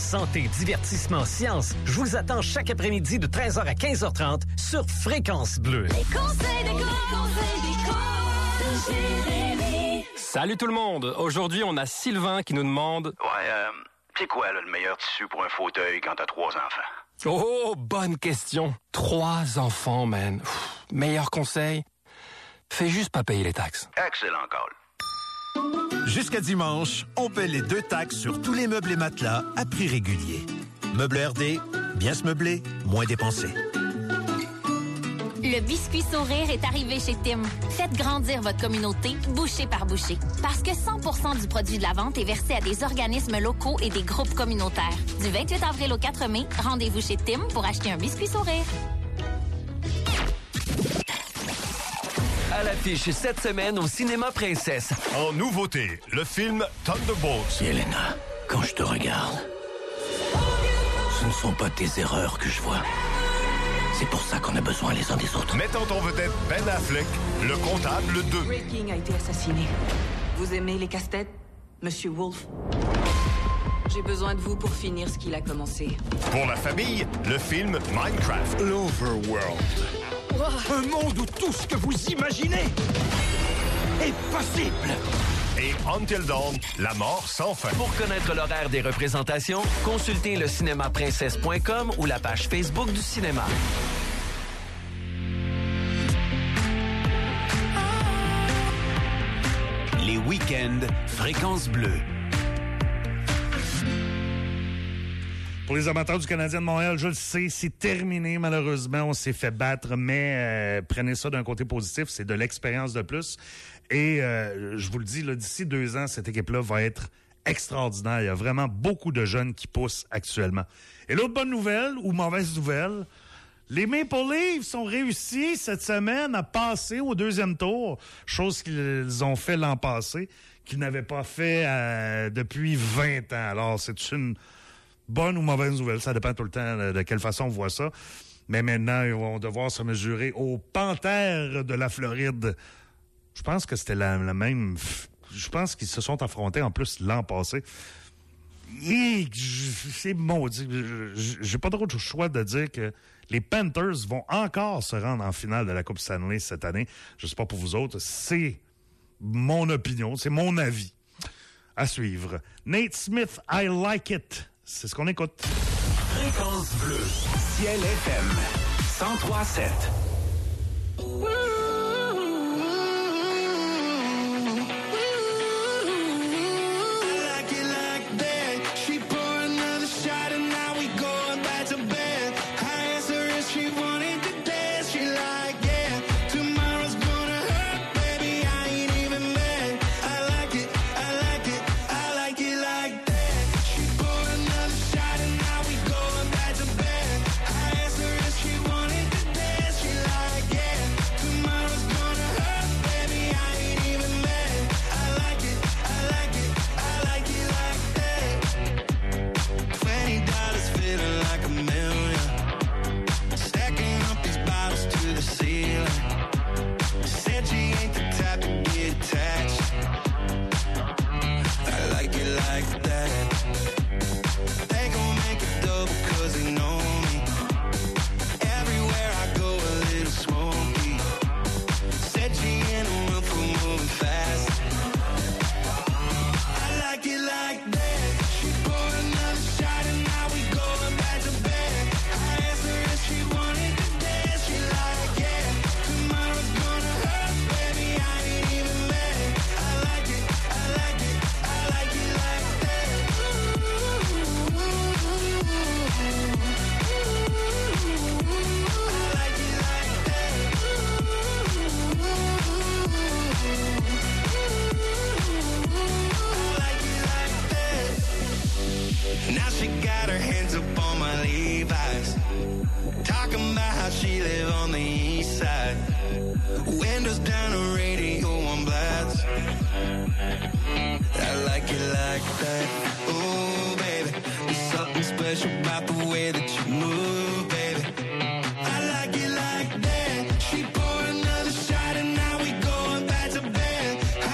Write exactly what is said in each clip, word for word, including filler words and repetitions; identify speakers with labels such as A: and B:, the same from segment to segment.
A: santé, divertissement, science. Je vous attends chaque après-midi de treize heures à quinze heures trente sur Fréquence Bleue.
B: Les conseils d'éco, conseils d'éco de Jérémy.
C: Salut tout le monde! Aujourd'hui, on a Sylvain qui nous demande...
D: Ouais, euh, c'est quoi là, le meilleur tissu pour un fauteuil quand t'as trois enfants?
C: Oh, bonne question! Trois enfants, man. Pff, meilleur conseil? Fais juste pas payer les taxes.
D: Excellent call.
E: Jusqu'à dimanche, on paie les deux taxes sur tous les meubles et matelas à prix régulier. Meubles R D, bien se meubler, moins dépenser.
F: Le biscuit sourire est arrivé chez Tim. Faites grandir votre communauté, bouchée par bouchée. Parce que cent pour cent du produit de la vente est versé à des organismes locaux et des groupes communautaires. Du vingt-huit avril au quatre mai, rendez-vous chez Tim pour acheter un biscuit sourire.
A: À l'affiche cette semaine au Cinéma Princesse.
G: En nouveauté, le film Thunderbolts.
H: Yelena, quand je te regarde, ce ne sont pas tes erreurs que je vois. C'est pour ça qu'on a besoin les uns des autres.
G: Mettant en vedette Ben Affleck, le comptable deux.
I: Ray King a été assassiné. Vous aimez les casse-têtes, Monsieur Wolf? J'ai besoin de vous pour finir ce qu'il a commencé.
G: Pour la famille, le film Minecraft.
J: L'Overworld. Wow. Un monde où tout ce que vous imaginez est possible.
G: Et Until Dawn, la mort sans fin.
A: Pour connaître l'horaire des représentations, consultez le cinéma princesse point com ou la page Facebook du cinéma.
E: Les week-ends, Fréquence Bleue.
K: Pour les amateurs du Canadien de Montréal, je le sais, c'est terminé malheureusement. On s'est fait battre, mais euh, prenez ça d'un côté positif, c'est de l'expérience de plus. Et euh, je vous le dis, là, d'ici deux ans, cette équipe-là va être extraordinaire. Il y a vraiment beaucoup de jeunes qui poussent actuellement. Et l'autre bonne nouvelle, ou mauvaise nouvelle, les Maple Leafs ont réussi cette semaine à passer au deuxième tour, chose qu'ils ont fait l'an passé, qu'ils n'avaient pas fait euh, depuis vingt ans. Alors, c'est une bonne ou mauvaise nouvelle, ça dépend tout le temps de quelle façon on voit ça. Mais maintenant, ils vont devoir se mesurer aux Panthères de la Floride. Je pense que c'était la, la même... Je pense qu'ils se sont affrontés en plus l'an passé. Et c'est maudit. J'ai pas d'autre choix de dire que les Panthers vont encore se rendre en finale de la Coupe Stanley cette année. Je sais pas pour vous autres. C'est mon opinion, c'est mon avis. À suivre. Nate Smith, I Like It. C'est ce qu'on écoute.
E: Fréquence Bleue, Ciel F M, cent trois sept.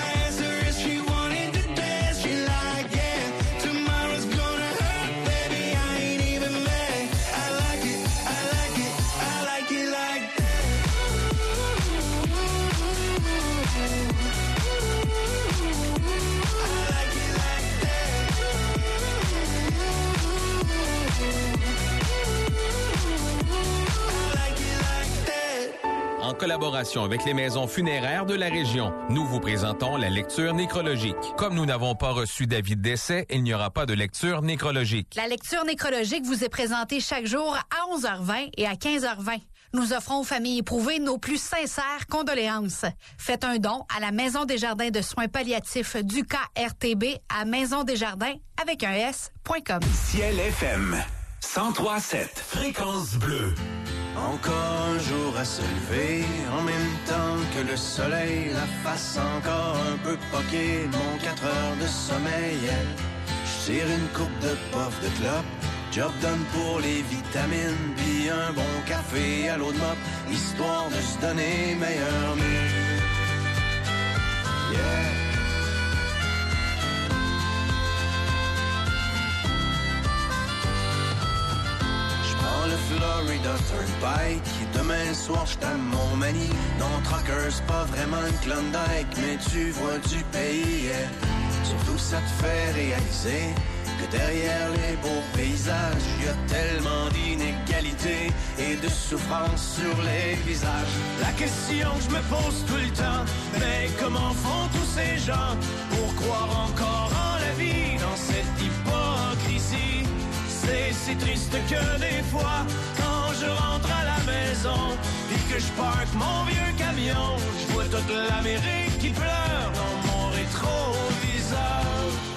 L: Baby, collaboration avec les maisons funéraires de la région. Nous vous présentons la lecture nécrologique. Comme nous n'avons pas reçu d'avis de décès, il n'y aura pas de lecture nécrologique.
M: La lecture nécrologique vous est présentée chaque jour à onze heures vingt et à quinze heures vingt. Nous offrons aux familles éprouvées nos plus sincères condoléances. Faites un don à la Maison des Jardins de soins palliatifs du K R T B à maison des jardins avec un S point com.
N: Ciel F M cent trois sept, fréquence bleue.
O: Encore un jour à se lever, en même temps que le soleil, la face encore un peu poquée, mon quatre heures de sommeil. Je tire une coupe de puff de clope, job done pour les vitamines, puis un bon café à l'eau de mop, histoire de se donner meilleur mieux. Yeah. Le Florida Turnpike, demain soir j't'aime mon manie. Non, trucker, c'est pas vraiment une Klondike, mais tu vois du pays, yeah. Surtout ça te fait réaliser que derrière les beaux paysages, y a tellement d'inégalités et de souffrance sur les visages. La question que je me pose tout le temps, mais comment font tous ces gens pour croire encore en la vie dans cette hypocrisie? C'est si triste que des fois, quand je rentre à la maison et que je parque mon vieux camion, je vois toute l'Amérique qui pleure dans mon rétroviseur.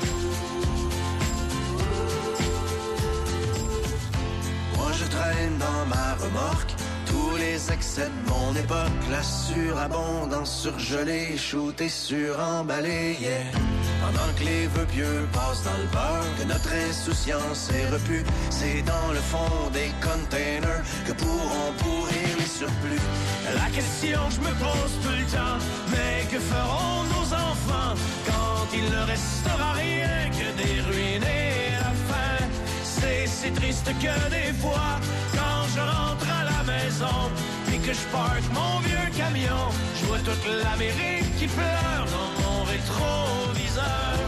O: Moi je traîne dans ma remorque tous les excès de mon époque, la surabondance surgelée, shootée, suremballée, yeah. Pendant que les vœux pieux passent dans le beurre, que notre insouciance est repue, c'est dans le fond des containers que pourront pourrir les surplus. La question que je me pose tout le temps, mais que feront nos enfants quand il ne restera rien que des ruines et la faim? C'est si triste que des fois, quand je rentre à la maison et que je parque mon vieux camion, je vois toute l'Amérique qui pleure dans mon rétroviseur.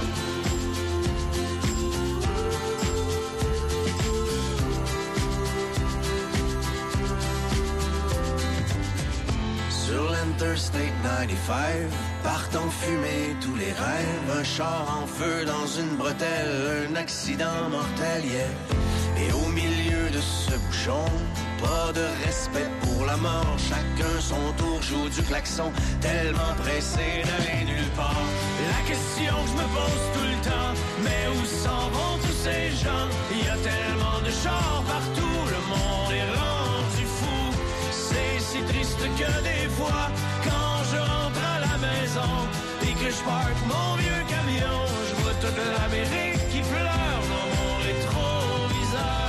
O: Sur l'Interstate quatre-vingt-quinze, partent en fumée tous les rêves, un char en feu dans une bretelle, un accident mortel, yeah. Et au milieu de ce bouchon, pas de respect pour la mort, chacun son tour joue du klaxon, tellement pressé d'aller nulle part. La question que je me pose tout le temps, mais où s'en vont tous ces gens? Il y a tellement de chars partout, le monde est rendu fou. C'est si triste que des fois, quand je rentre à la maison et que je parque mon vieux camion, je vois toute l'Amérique qui pleure dans mon rétroviseur.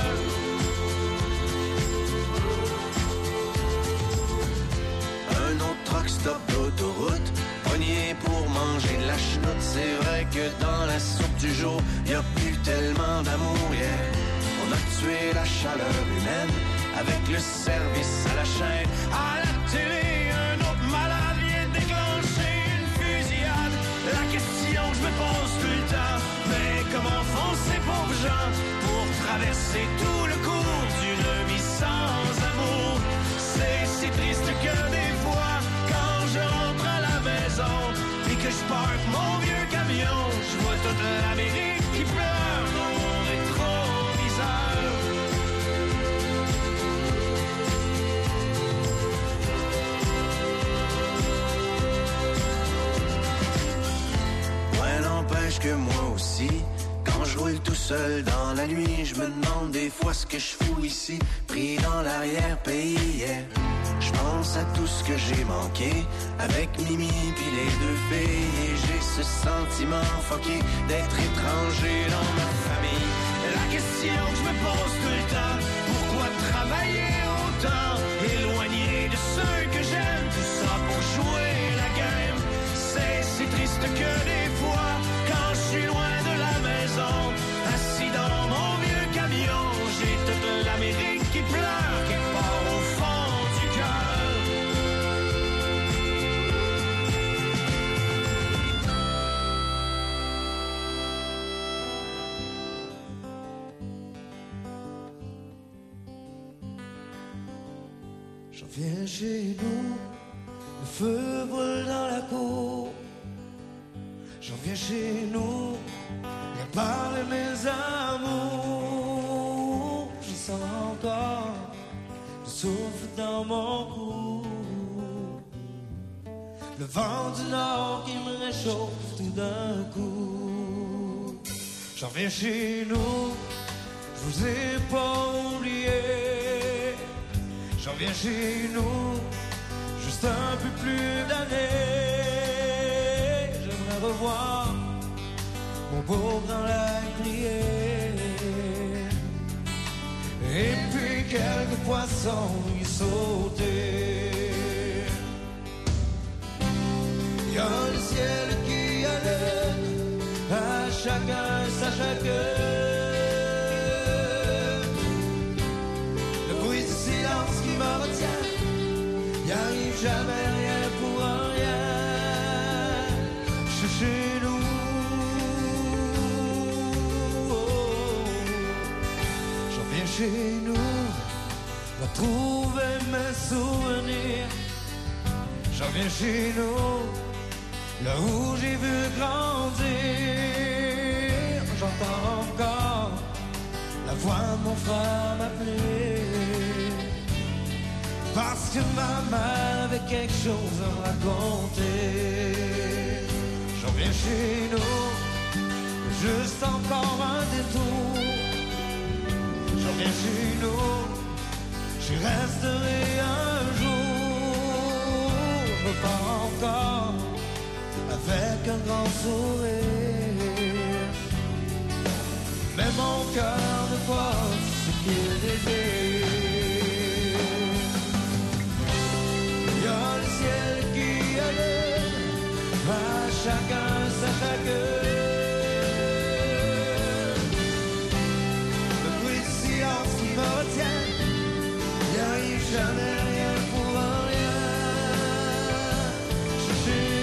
O: Un autre truck stop d'autoroute, pogné pour manger de la chenoute. C'est vrai que dans la soupe du jour, y a plus tellement d'amour, yeah. On a tué la chaleur humaine avec le service à la chaîne. À la télé, un autre malade vient déclencher une fusillade. La question que je me pose tout le temps, mais comment font ces pauvres gens pour traverser tout le cours d'une vie sans amour? C'est si triste que des fois, quand je rentre à la maison et que je parque mon vieux camion, je vois toute l'Amérique qui pleure dans mon rétroviseur. Ouais, n'empêche que moi aussi, quand je roule tout seul dans la nuit, je me demande des fois ce que je fous ici, pris dans l'arrière-pays, yeah. Je pense à tout ce que j'ai manqué avec Mimi pis les deux filles, et j'ai ce sentiment fucké d'être étranger dans ma famille. La question que je me pose tout le temps, pourquoi travailler autant, éloigné de ceux que j'aime, tout ça pour jouer la game? C'est si triste que des fois, quand je suis loin de la maison, assis dans mon vieux camion, j'ai toute l'Amérique qui pleure quelque part au fond du cœur.
P: Je viens chez nous
O: Le feu brûle dans la cour. J'en viens chez nous, rien parler mes amours. Je sens encore le souffle dans mon cou. Le vent du nord qui me réchauffe tout d'un coup. J'en viens chez nous, je vous ai pas oublié. J'en viens chez nous, juste un peu plus d'années. J'aimerais revoir mon beau grand lac crier. Et puis quelques poissons y sauter. Il y a le ciel qui allume, à chacun sa chacun. Le bruit du silence qui me retient, il arrive jamais rien pour rien. Je suis chez nous, oh. J'en viens chez nous, retrouver mes souvenirs. J'en viens chez nous, là où j'ai vu grandir. J'entends encore la voix de mon frère m'appeler. Parce que maman avait quelque chose à me raconter. J'en viens chez nous, juste encore un détour. J'en viens chez nous, j'y resterai un jour. Je repars encore avec un grand sourire. Mais mon cœur ne voit ce qu'il désire. Il y a le ciel qui allume, à chacun sa chacun. Le bruit du silence qui me retient, il n'y arrive jamais rien pour rien. Je suis chez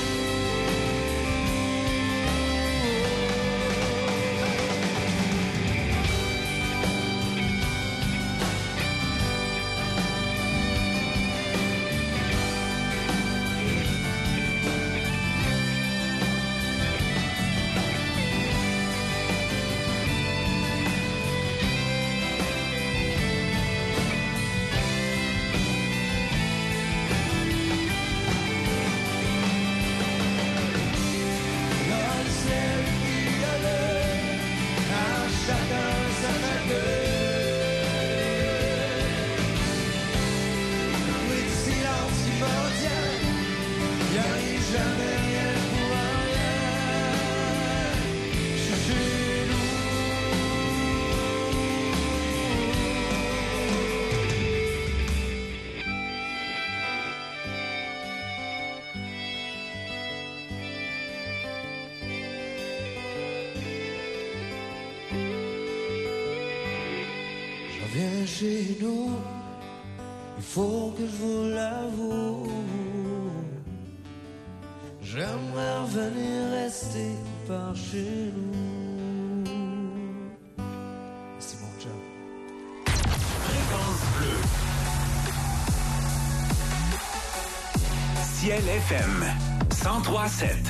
O: viens chez nous, il faut que je vous l'avoue. J'aimerais revenir rester par chez nous. C'est mon job.
N: Fréquence bleue. Ciel F M cent trois sept.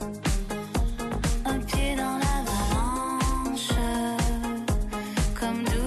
B: Comme